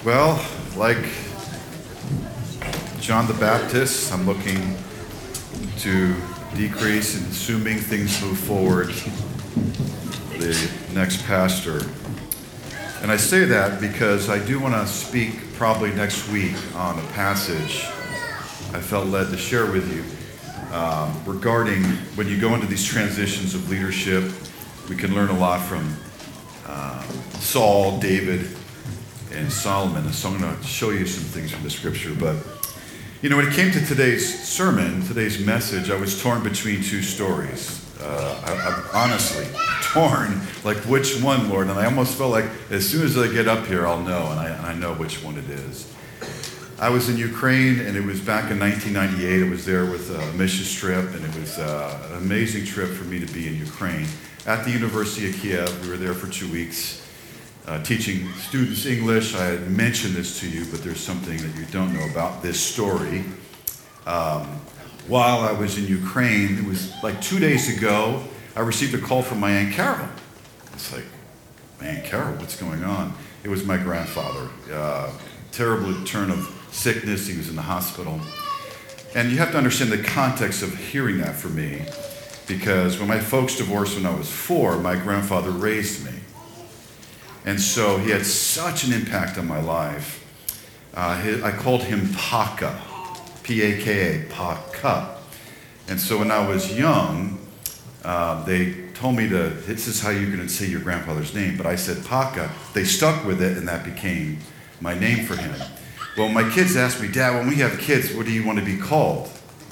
Well, like John the Baptist, I'm looking to decrease, and assuming things move forward, the next pastor. And I say that because I do want to speak probably next week on a passage I felt led to share with you regarding when you go into these transitions of leadership. We can learn a lot from Saul, David, and Solomon. So I'm going to show you some things from the scripture. But, you know, when it came to today's sermon, today's message, I was torn between two stories. I'm honestly torn, like which one, Lord? And I almost felt like as soon as I get up here, I'll know, and I know which one it is. I was in Ukraine, and it was back in 1998. I was there with a mission trip, and it was an amazing trip for me to be in Ukraine. At the University of Kiev, we were there for 2 weeks. Teaching students English. I had mentioned this to you, but there's something that you don't know about this story. While I was in Ukraine, it was like 2 days ago, I received a call from my Aunt Carol. It's like, my Aunt Carol, what's going on? It was my grandfather. Terrible turn of sickness. He was in the hospital. And you have to understand the context of hearing that for me, because when my folks divorced when I was 4, my grandfather raised me. And so he had such an impact on my life. I called him Paka, P-A-K-A, Paka. And so when I was young, they told me this is how you're going to say your grandfather's name, but I said Paka. They stuck with it, and that became my name for him. Well, my kids asked me, Dad, when we have kids, what do you want to be called?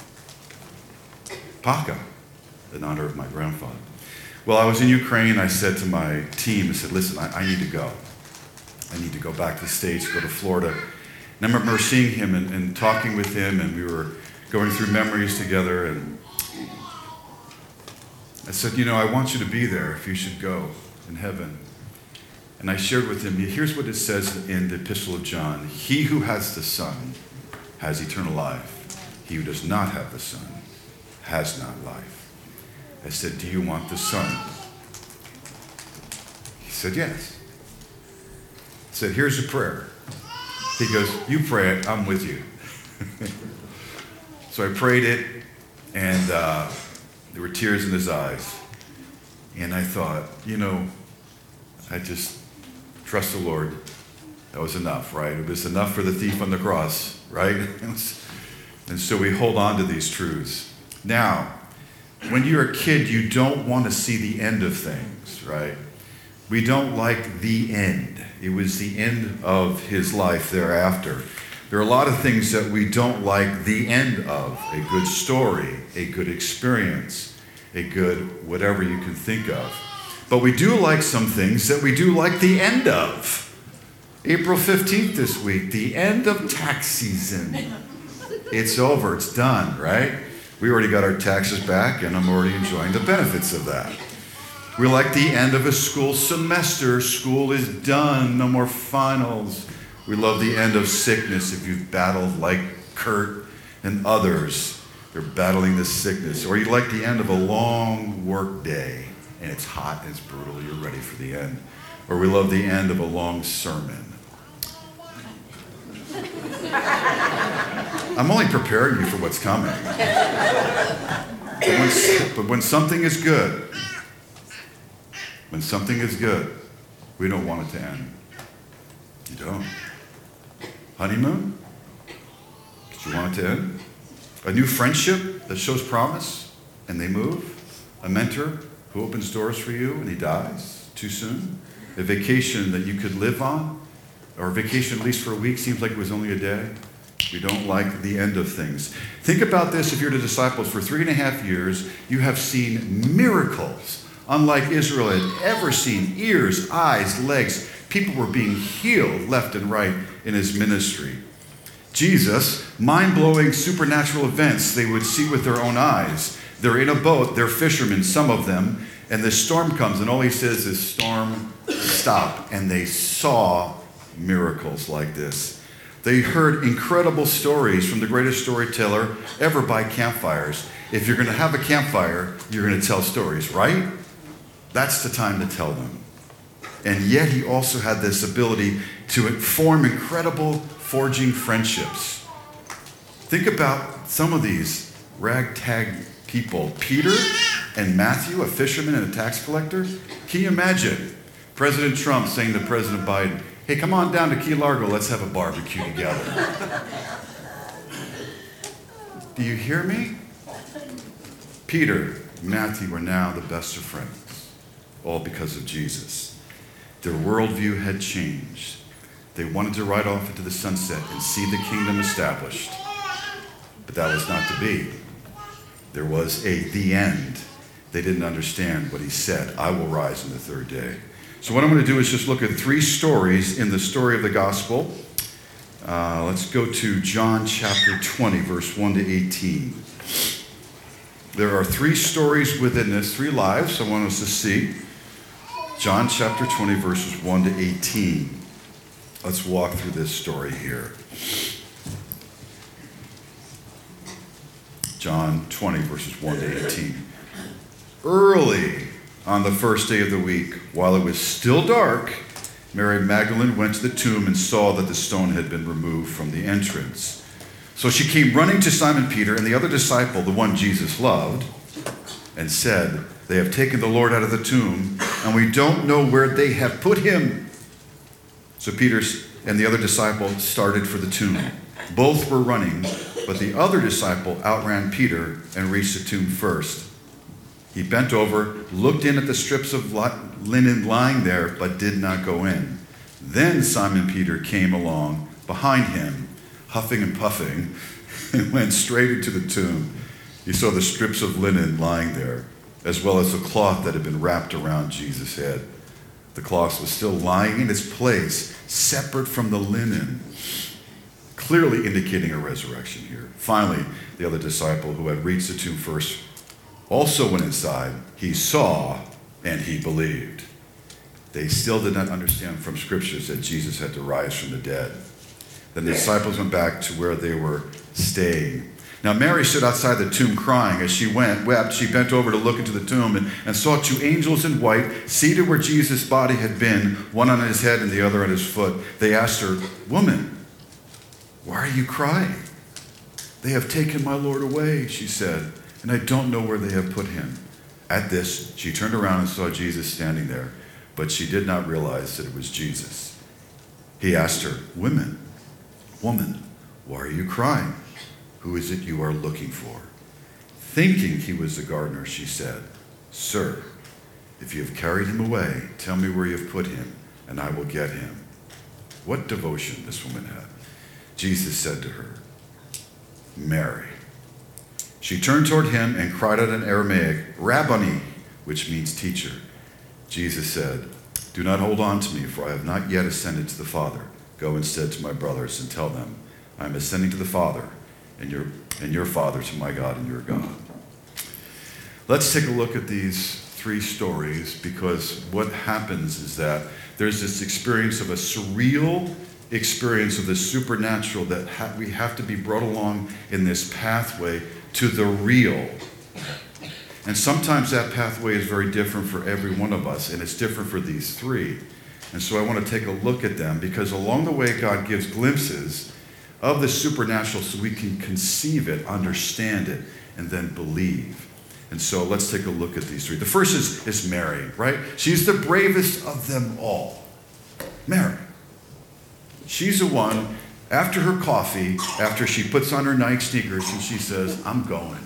Paka, in honor of my grandfather. Well, I was in Ukraine. I said to my team, I said, listen, I need to go. I need to go back to the States, go to Florida. And I remember seeing him and talking with him, and we were going through memories together. And I said, you know, I want you to be there if you should go in heaven. And I shared with him, here's what it says in the Epistle of John. He who has the Son has eternal life. He who does not have the Son has not life. I said, do you want the Son? He said, yes. I said, here's a prayer. He goes, you pray it, I'm with you. So I prayed it, and there were tears in his eyes. And I thought, you know, I just trust the Lord. That was enough, right? It was enough for the thief on the cross, right? And so we hold on to these truths. Now, when you're a kid, you don't want to see the end of things, right? We don't like the end. It was the end of his life thereafter. There are a lot of things that we don't like the end of. A good story, a good experience, a good whatever you can think of. But we do like some things that we do like the end of. April 15th this week, the end of tax season. It's over, it's done, right? We already got our taxes back, and I'm already enjoying the benefits of that. We like the end of a school semester. School is done, no more finals. We love the end of sickness. If you've battled like Kurt and others, they're battling this sickness. Or you like the end of a long work day, and it's hot and it's brutal. You're ready for the end. Or we love the end of a long sermon. I'm only preparing you for what's coming. But when something is good, we don't want it to end. You don't. Honeymoon? Did you want it to end? A new friendship that shows promise and they move? A mentor who opens doors for you and he dies too soon? A vacation that you could live on? Or a vacation at least for a week seems like it was only a day? We don't like the end of things. Think about this. If you're the disciples for 3.5 years, you have seen miracles unlike Israel had ever seen. Ears, eyes, legs. People were being healed left and right in his ministry. Jesus, mind-blowing supernatural events they would see with their own eyes. They're in a boat, they're fishermen, some of them, and the storm comes, and all he says is, storm, stop. And they saw miracles like this. They heard incredible stories from the greatest storyteller ever by campfires. If you're going to have a campfire, you're going to tell stories, right? That's the time to tell them. And yet he also had this ability to form incredible forging friendships. Think about some of these ragtag people. Peter and Matthew, a fisherman and a tax collector. Can you imagine President Trump saying to President Biden, hey, come on down to Key Largo, let's have a barbecue together. Do you hear me? Peter, Matthew are now the best of friends, all because of Jesus. Their worldview had changed. They wanted to ride off into the sunset and see the kingdom established. But that was not to be. There was the end. They didn't understand what he said. I will rise on the third day. So what I'm going to do is just look at three stories in the story of the gospel. Let's go to John chapter 20, verse 1 to 18. There are three stories within this, three lives I want us to see. John chapter 20, verses 1 to 18. Let's walk through this story here. John 20, verses 1 to 18. Early on the first day of the week, while it was still dark, Mary Magdalene went to the tomb and saw that the stone had been removed from the entrance. So she came running to Simon Peter and the other disciple, the one Jesus loved, and said, they have taken the Lord out of the tomb, and we don't know where they have put him. So Peter and the other disciple started for the tomb. Both were running, but the other disciple outran Peter and reached the tomb first. He bent over, looked in at the strips of linen lying there, but did not go in. Then Simon Peter came along behind him, huffing and puffing, and went straight into the tomb. He saw the strips of linen lying there, as well as the cloth that had been wrapped around Jesus' head. The cloth was still lying in its place, separate from the linen, clearly indicating a resurrection here. Finally, the other disciple who had reached the tomb first also went inside. He saw and he believed. They still did not understand from scriptures that Jesus had to rise from the dead. Then the disciples went back to where they were staying. Now Mary stood outside the tomb crying. As she wept, she bent over to look into the tomb and saw two angels in white seated where Jesus' body had been, one on his head and the other on his foot. They asked her, "Woman, why are you crying?" "They have taken my Lord away," she said, "and I don't know where they have put him." At this, she turned around and saw Jesus standing there, but she did not realize that it was Jesus. He asked her, "Woman, why are you crying? Who is it you are looking for?" Thinking he was the gardener, she said, "Sir, if you have carried him away, tell me where you have put him, and I will get him." What devotion this woman had. Jesus said to her, "Mary." She turned toward him and cried out in Aramaic, "Rabboni," which means teacher. Jesus said, "Do not hold on to me, for I have not yet ascended to the Father. Go instead to my brothers and tell them, I am ascending to the Father, and your Father, to my God and your God." Let's take a look at these three stories, because what happens is that there's this experience of a surreal experience of the supernatural that we have to be brought along in this pathway to the real. And sometimes that pathway is very different for every one of us, and it's different for these three. And so I want to take a look at them, because along the way God gives glimpses of the supernatural so we can conceive it, understand it, and then believe. And so let's take a look at these three. The first is Mary, right? She's the bravest of them all. Mary. She's the one, after her coffee, after she puts on her Nike sneakers and she says, I'm going.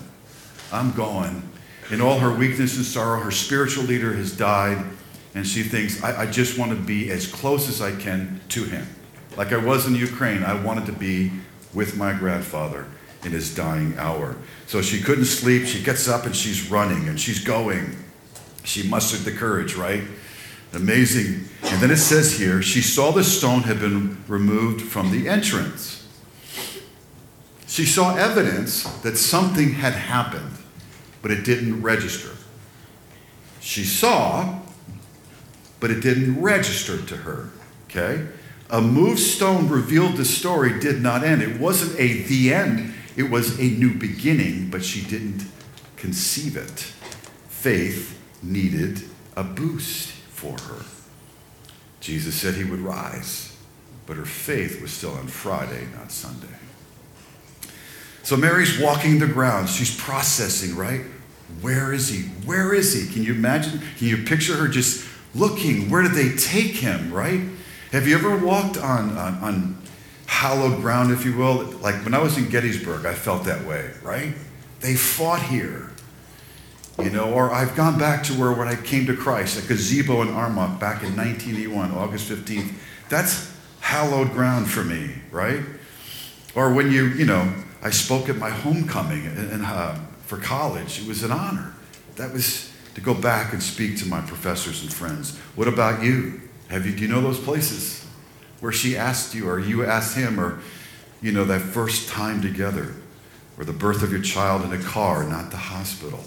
In all her weakness and sorrow, her spiritual leader has died, and she thinks, I just want to be as close as I can to him. Like I was in Ukraine, I wanted to be with my grandfather in his dying hour. So she couldn't sleep. She gets up and she's running and she's going. She mustered the courage, right? Amazing. And then it says here, she saw the stone had been removed from the entrance. She saw evidence that something had happened, but it didn't register. She saw, but it didn't register to her, okay? A moved stone revealed the story did not end. It wasn't the end. It was a new beginning, but she didn't conceive it. Faith needed a boost for her. Jesus said he would rise. but her faith was still on Friday, not Sunday. So Mary's walking the grounds. She's processing, right? Where is he? Where is he? Can you imagine? Can you picture her just looking? Where did they take him, right? Have you ever walked on hallowed ground, if you will? Like when I was in Gettysburg, I felt that way, right? They fought here, or I've gone back to where when I came to Christ, a gazebo in Armonk back in 1981, August 15th. That's hallowed ground for me, right? Or when I spoke at my homecoming for college. It was an honor. That was to go back and speak to my professors and friends. What about you? Do you know those places where she asked you or you asked him, or, that first time together, or the birth of your child in a car, not the hospital?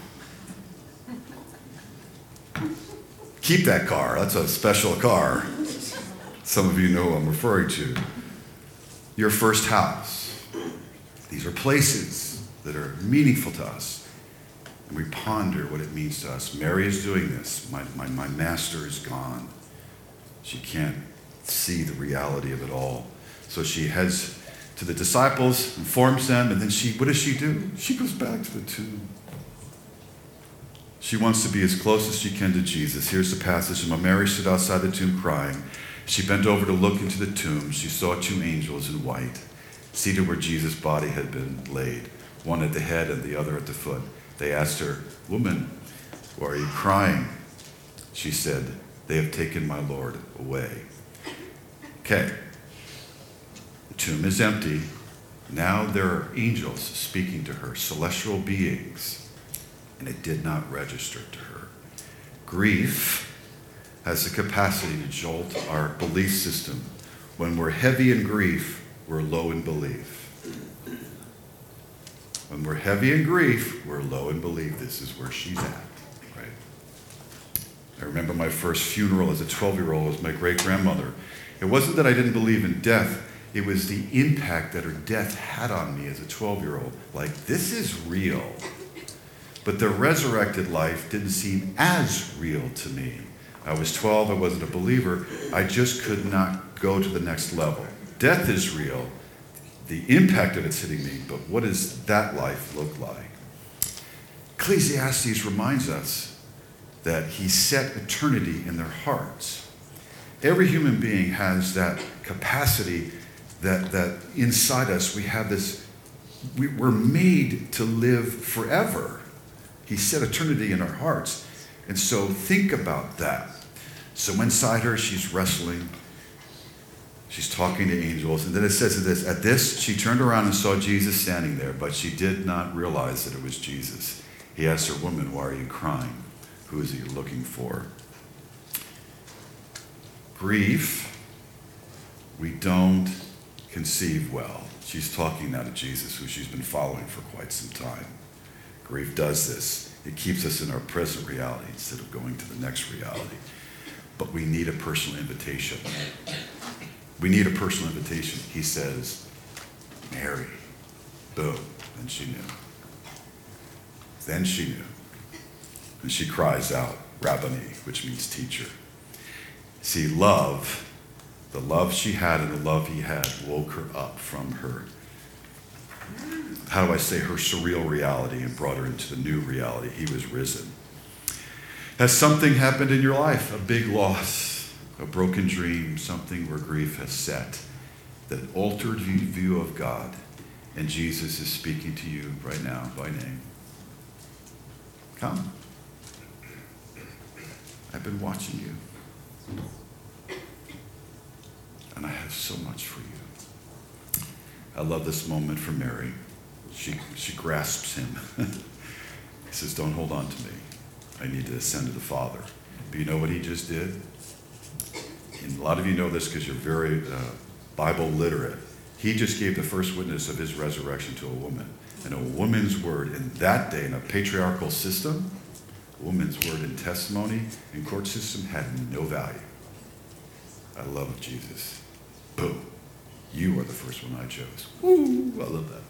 Keep that car. That's a special car. Some of you know who I'm referring to. Your first house. These are places that are meaningful to us. And we ponder what it means to us. Mary is doing this. My master is gone. She can't see the reality of it all. So she heads to the disciples, informs them, and then what does she do? She goes back to the tomb. She wants to be as close as she can to Jesus. Here's the passage. And when Mary stood outside the tomb crying, she bent over to look into the tomb. She saw two angels in white, seated where Jesus' body had been laid, one at the head and the other at the foot. They asked her, "Woman, why are you crying?" She said, "They have taken my Lord away." Okay. The tomb is empty. Now there are angels speaking to her, celestial beings. And it did not register to her. Grief has the capacity to jolt our belief system. When we're heavy in grief, we're low in belief. When we're heavy in grief, we're low in belief. This is where she's at, right? I remember my first funeral as a 12-year-old was my great-grandmother. It wasn't that I didn't believe in death. It was the impact that her death had on me as a 12-year-old. Like, this is real. But the resurrected life didn't seem as real to me. I was 12, I wasn't a believer. I just could not go to the next level. Death is real. The impact of it's hitting me, but what does that life look like? Ecclesiastes reminds us that he set eternity in their hearts. Every human being has that capacity that inside us we have this, we're made to live forever. He set eternity in our hearts. And so think about that. So inside her, she's wrestling. She's talking to angels. And then it says this, at this, she turned around and saw Jesus standing there, but she did not realize that it was Jesus. He asked her, "Woman, why are you crying? Who is he looking for?" Grief, we don't conceive well. She's talking now to Jesus, who she's been following for quite some time. Grief does this. It keeps us in our present reality instead of going to the next reality. But we need a personal invitation. We need a personal invitation. He says, "Mary." Boom. And she knew. Then she knew. And she cries out, "Rabboni," which means teacher. See, love, the love she had and the love he had woke her up from her, how do I say, her surreal reality and brought her into the new reality. He was risen. Has something happened in your life? A big loss, a broken dream, something where grief has set, that altered view of God, and Jesus is speaking to you right now by name. Come. I've been watching you. And I have so much for you. I love this moment for Mary. She grasps him. He says, "Don't hold on to me. I need to ascend to the Father." But you know what he just did? And a lot of you know this because you're very Bible literate. He just gave the first witness of his resurrection to a woman. And a woman's word in that day, in a patriarchal system, a woman's word in testimony and court system had no value. I love Jesus. Boom. You are the first one I chose. Woo, I love that.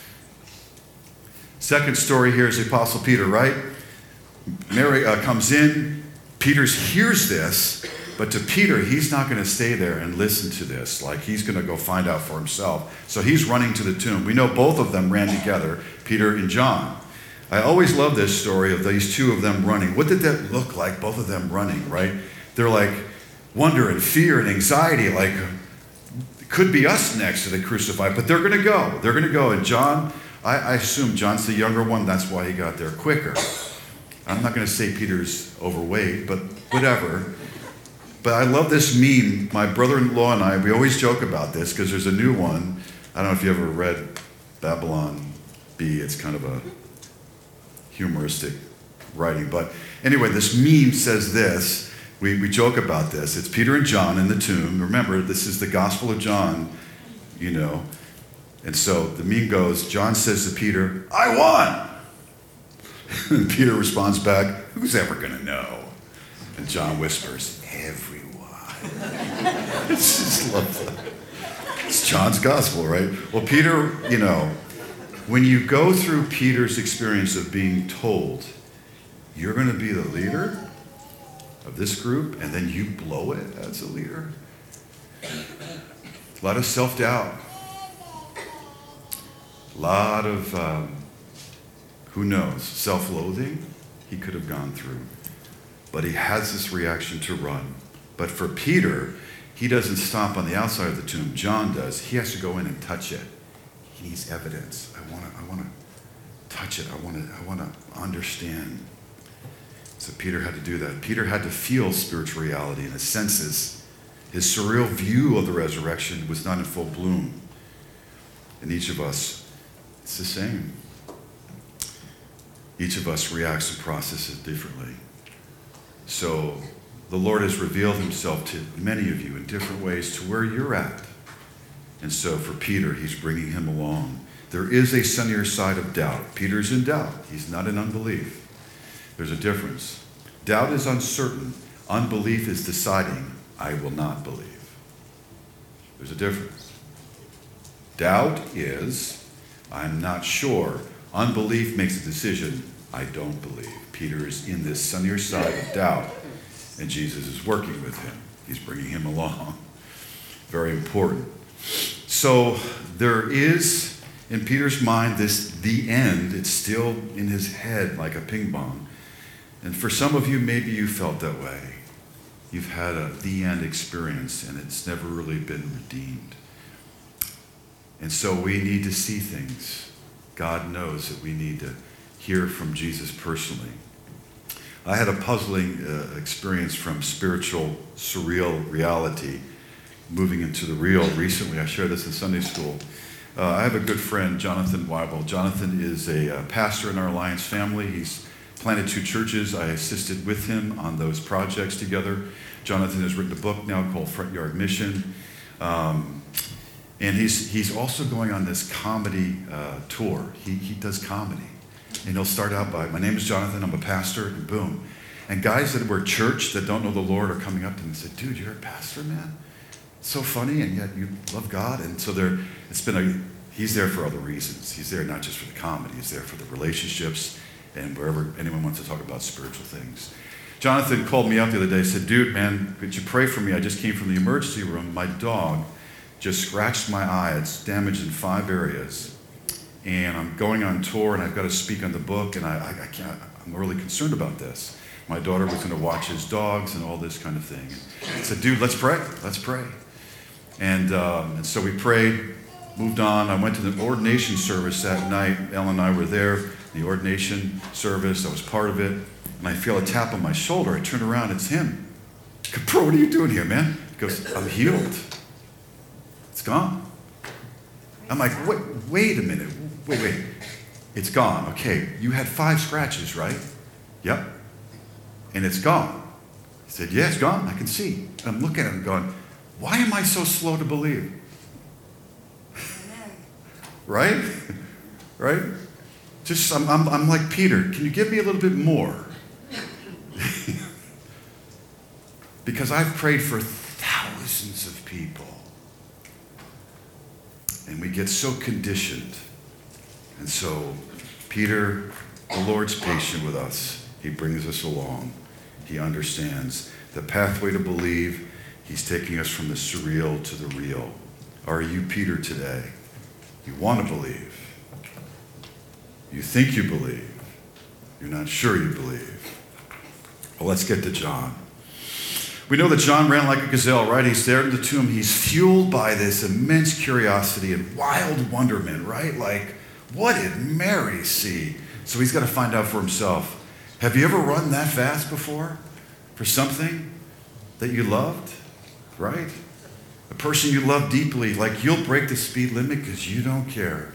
Second story here is the Apostle Peter, right? Mary comes in. Peter hears this, But to Peter, he's not going to stay there and listen to this. Like, he's going to go find out for himself. So he's running to the tomb. We know both of them ran together, Peter and John. I always love this story of these two of them running. What did that look like, both of them running, right? They're like wonder and fear and anxiety, like it could be us next to the crucified, but they're going to go. They're going to go. And John, I assume John's the younger one. That's why he got there quicker. I'm not going to say Peter's overweight, but whatever. But I love this meme. My brother-in-law and I, we always joke about this because there's a new one. I don't know if you ever read Babylon Bee. It's kind of a humoristic writing. But anyway, this meme says this. We joke about this. It's Peter and John in the tomb. Remember, this is the Gospel of John, you know. And so the meme goes, John says to Peter, "I won!" And Peter responds back, "Who's ever going to know?" And John whispers, "Everyone." It's just lovely. It's John's Gospel, right? Well, Peter, you know, when you go through Peter's experience of being told, you're going to be the leader of this group, and then you blow it as a leader. A lot of self-doubt. A lot of, who knows, self-loathing he could have gone through. But he has this reaction to run. But for Peter, he doesn't stop on the outside of the tomb. John does. He has to go in and touch it. He needs evidence. I want to touch it. I want to understand. So Peter had to do that. Peter had to feel spiritual reality in his senses. His surreal view of the resurrection was not in full bloom. And each of us, it's the same. Each of us reacts and processes differently. So the Lord has revealed himself to many of you in different ways to where you're at. And so for Peter, he's bringing him along. There is a sunnier side of doubt. Peter's in doubt. He's not in unbelief. There's a difference. Doubt is uncertain. Unbelief is deciding, I will not believe. There's a difference. Doubt is, I'm not sure. Unbelief makes a decision, I don't believe. Peter is in this sunnier side of doubt, and Jesus is working with him. He's bringing him along. Very important. So there is, in Peter's mind, the end. It's still in his head like a ping pong. And for some of you, maybe you felt that way. You've had the end experience, and it's never really been redeemed. And so we need to see things. God knows that we need to hear from Jesus personally. I had a puzzling experience from spiritual, surreal reality, moving into the real recently. I shared this in Sunday school. I have a good friend, Jonathan Weibel. Jonathan is a pastor in our Alliance family. He's planted 2 churches. I assisted with him on those projects together. Jonathan has written a book now called Front Yard Mission. And he's also going on this comedy tour. He does comedy. And he'll start out by, "My name is Jonathan, I'm a pastor," and boom. And guys that were church that don't know the Lord are coming up to him and say, "Dude, you're a pastor, man? It's so funny, and yet you love God." And so he's there for other reasons. He's there not just for the comedy, he's there for the relationships and wherever anyone wants to talk about spiritual things. Jonathan called me up the other day and said, "Dude, man, could you pray for me? I just came from the emergency room. My dog just scratched my eye. It's damaged in 5 areas. And I'm going on tour, and I've got to speak on the book, and I can't, I'm really concerned about this." My daughter was going to watch his dogs and all this kind of thing. And I said, "Dude, let's pray. Let's pray." And so we prayed, moved on. I went to the ordination service that night. Ellen and I were there, the ordination service. I was part of it. And I feel a tap on my shoulder. I turn around. It's him. "Bro, what are you doing here, man?" He goes, "I'm healed. It's gone." I'm like, wait a minute. Wait. It's gone. Okay, you had 5 scratches, right? Yep. And it's gone. He said, "Yeah, it's gone. I can see." And I'm looking at him going, why am I so slow to believe? Right? Right? Just, I'm like Peter. Can you give me a little bit more? Because I've prayed for thousands of people. And we get so conditioned. And so Peter, the Lord's patient with us. He brings us along. He understands The pathway to believe, he's taking us from the surreal to the real. Are you Peter today? You want to believe. You think you believe. You're not sure you believe. Well, let's get to John. We know that John ran like a gazelle, right? He's there in the tomb. He's fueled by this immense curiosity and wild wonderment, right? Like, what did Mary see? So he's got to find out for himself. Have you ever run that fast before for something that you loved, right? A person you love deeply, like you'll break the speed limit because you don't care.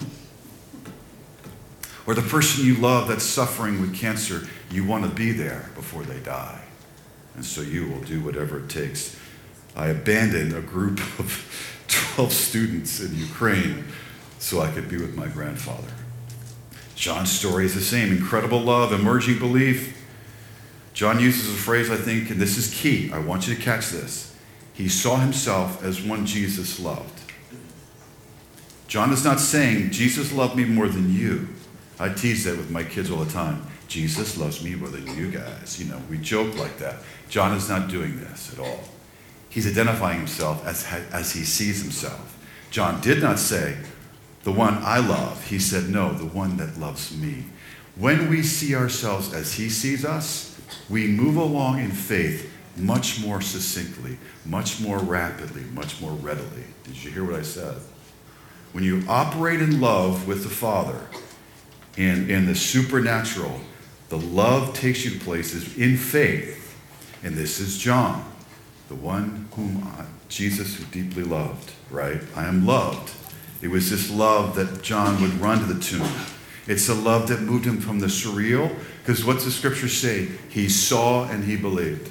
Or the person you love that's suffering with cancer, you want to be there before they die. And so you will do whatever it takes. I abandoned a group of 12 students in Ukraine so I could be with my grandfather. John's story is the same. Incredible love, emerging belief. John uses a phrase, I think, and this is key. I want you to catch this. He saw himself as one Jesus loved. John is not saying, Jesus loved me more than you. I tease that with my kids all the time. Jesus loves me more than you guys. You know, we joke like that. John is not doing this at all. He's identifying himself as he sees himself. John did not say, the one I love. He said, no, the one that loves me. When we see ourselves as he sees us, we move along in faith much more succinctly, much more rapidly, much more readily. Did you hear what I said? When you operate in love with the Father, in the supernatural, the love takes you to places in faith. And this is John, the one whom Jesus who deeply loved, right? I am loved. It was this love that John would run to the tomb. It's a love that moved him from the surreal, because what's the scripture say? He saw and he believed.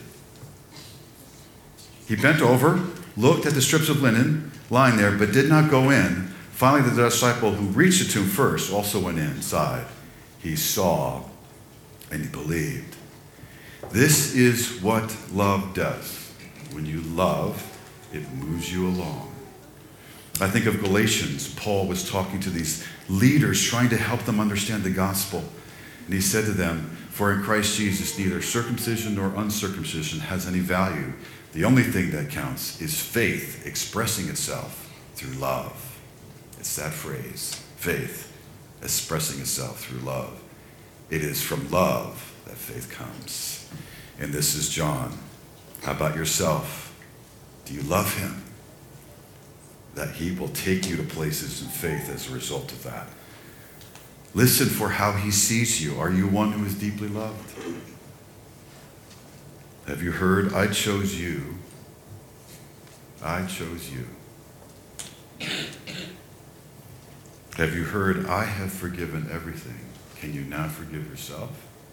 He bent over, looked at the strips of linen lying there, but did not go in. Finally, the disciple who reached the tomb first also went inside. He saw and he believed. This is what love does. When you love, it moves you along. I think of Galatians. Paul was talking to these leaders, trying to help them understand the gospel. And he said to them, for in Christ Jesus, neither circumcision nor uncircumcision has any value. The only thing that counts is faith expressing itself through love. It's that phrase, faith expressing itself through love. It is from love that faith comes. And this is John. How about yourself? Do you love him? That he will take you to places in faith as a result of that. Listen for how he sees you. Are you one who is deeply loved? Have you heard, I chose you. I chose you. Have you heard, I have forgiven everything. Can you now forgive yourself?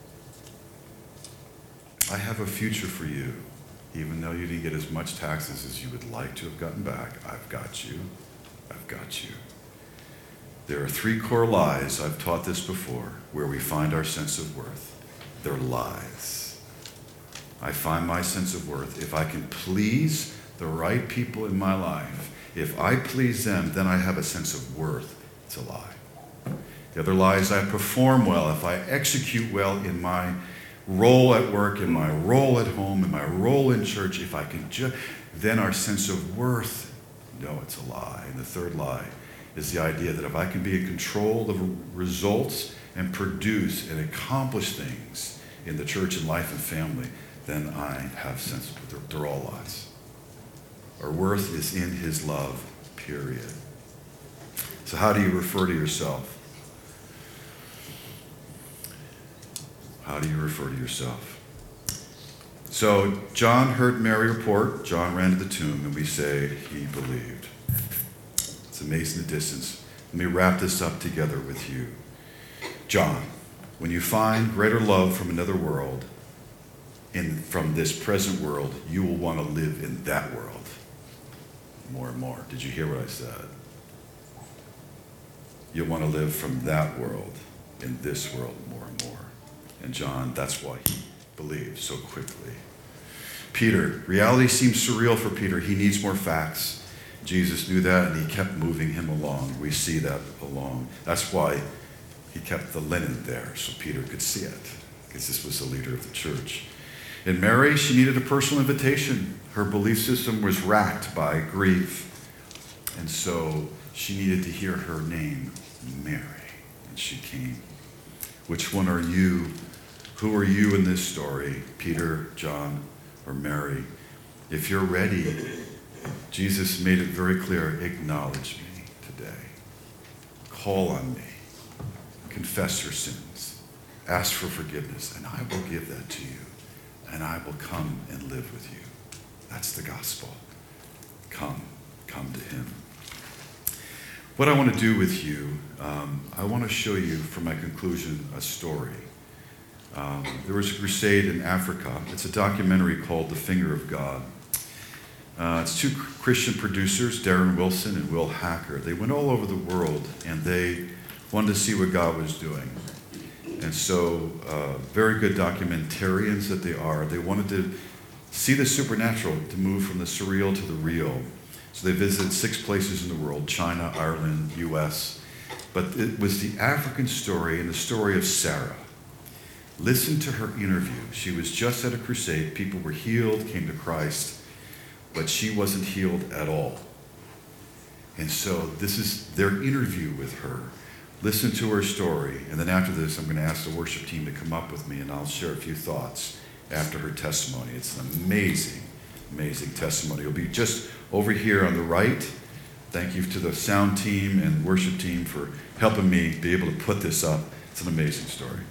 I have a future for you. Even though you didn't get as much taxes as you would like to have gotten back, I've got you. I've got you. There are 3 core lies, I've taught this before, where we find our sense of worth. They're lies. I find my sense of worth if I can please the right people in my life. If I please them, then I have a sense of worth. It's a lie. The other lie is I perform well. If I execute well in my role at work, in my role at home, in my role in church, if I can then our sense of worth, no, it's a lie. And the third lie is the idea that if I can be in control of results and produce and accomplish things in the church and life and family, then I have sense of, they're all lies. Our worth is in his love, period. So how do you refer to yourself? How do you refer to yourself? So John heard Mary report. John ran to the tomb, and we say he believed. It's amazing the distance. Let me wrap this up together with you. John, when you find greater love from another world, from this present world, you will want to live in that world more and more. Did you hear what I said? You'll want to live from that world in this world more and more. And John, that's why he believed so quickly. Peter, reality seems surreal for Peter. He needs more facts. Jesus knew that, and he kept moving him along. We see that along. That's why he kept the linen there, so Peter could see it, because this was the leader of the church. And Mary, she needed a personal invitation. Her belief system was racked by grief. And so she needed to hear her name, Mary. And she came. Which one are you? Who are you in this story? Peter, John, or Mary? If you're ready, Jesus made it very clear, acknowledge me today. Call on me. Confess your sins. Ask for forgiveness, and I will give that to you. And I will come and live with you. That's the gospel. Come to him. What I want to do with you, I want to show you, for my conclusion, a story. There was a crusade in Africa. It's a documentary called The Finger of God. It's two Christian producers, Darren Wilson and Will Hacker. They went all over the world, and they wanted to see what God was doing. And so, very good documentarians that they are, they wanted to see the supernatural, to move from the surreal to the real. So they visited 6 places in the world, China, Ireland, U.S. But it was the African story and the story of Sarah. Listen to her interview. She was just at a crusade. People were healed, came to Christ, but she wasn't healed at all. And so this is their interview with her. Listen to her story. And then after this, I'm going to ask the worship team to come up with me, and I'll share a few thoughts after her testimony. It's an amazing, amazing testimony. It'll be just over here on the right. Thank you to the sound team and worship team for helping me be able to put this up. It's an amazing story.